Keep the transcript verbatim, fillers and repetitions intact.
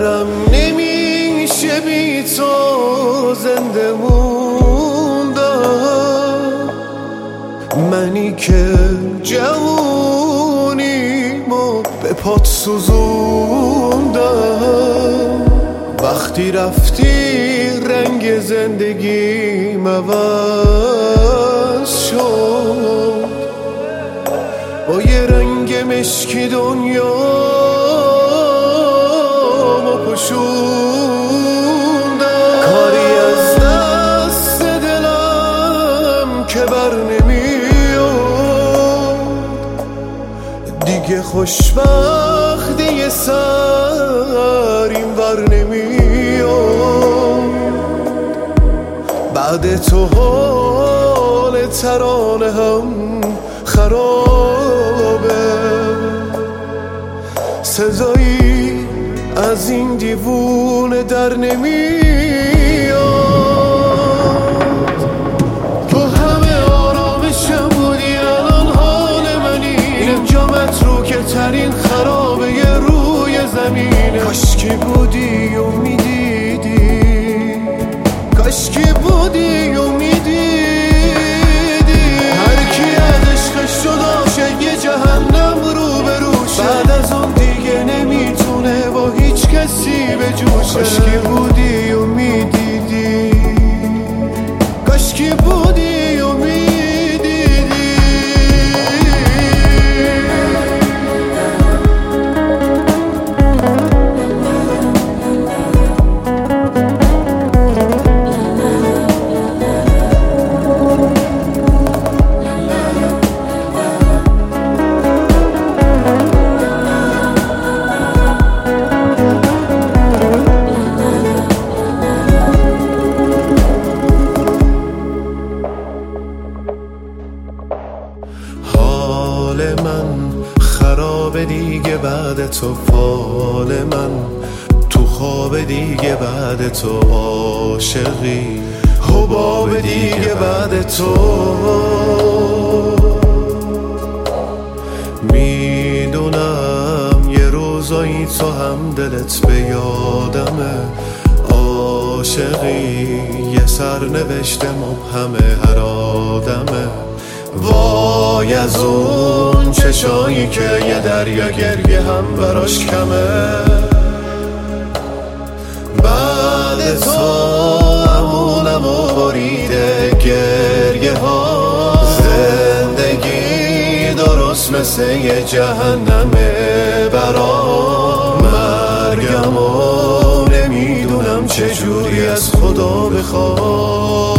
باورم نمیشه بی تو زنده موندم، منی که جوونیمو به پات سوزوندم. وقتی رفتی رنگ زندگیم عوض شد، با یه رنگ مشکی دنیا ما پوشوندم. کاری از دست دلم که بر نمیاد، دیگه خوشبختی سر این ور نمیاد. بعد تو حال ترانه هم خرابه، صدایی از این دیوونه در نمیاد. تو همه آرامشم بودی، الان حال منی اینجا متروکه ترین خرابه ی روی زمینه. کاشکی بودی و میدیدی، کاشکی بودی و میدیدی. هر کی از عشقش شد عاشق یه جهنم رو به روشه، بعد از اون دیگه نمیتونه با هیچ کسی به جوشه. کاشکی بودی و میدیدی، کاشکی بودی و میدیدی. حال من خراب دیگه بعد تو، فال من تو خواب دیگه بعد تو، عاشقی حباب دیگه بعد تو. میدونم یه روزایی تو هم دلت به یادمه، عاشقی یه سرنوشت مبهمه هر آدمه. وای از اون چشایی که یه دریا گریه هم براش کمه. بعد تو امونم و بریده گریه ها، زندگی درست مثل یه جهنمه برام. مرگم و نمیدونم چجوری از خدا بخوام.